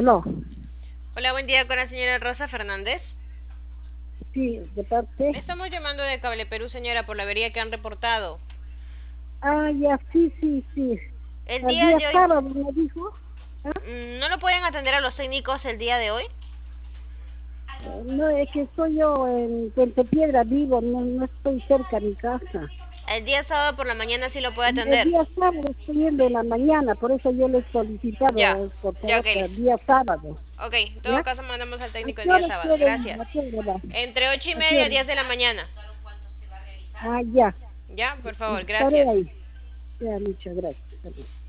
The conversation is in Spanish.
Aló, Hola, buen día con la señora Rosa Fernández. sí, de Le parte. estamos llamando de Cable Perú, señora, por la avería que han reportado. Ah, ya, sí, sí, sí. El El día día de hoy, sábado me dijo. Ah, ¿no lo pueden atender a los técnicos el día de hoy? no, es que estoy yo en Puente Piedra vivo, no estoy cerca de mi casa. El día sábado por la mañana sí lo puede El atender. día sábado estoy yendo en la mañana, por eso yo le he Ya, solicitado, por ya, favor, ok, el listo. día sábado. Ok, en todo ¿Ya? caso mandamos al ¿A técnico el qué día hora sábado. puede ir? ¿A Gracias. qué hora va? Entre 8 y ¿A qué media y hora? 10 de la mañana. Ah, ya. Ya, por favor, Estaré gracias. ahí. Ya, muchas gracias.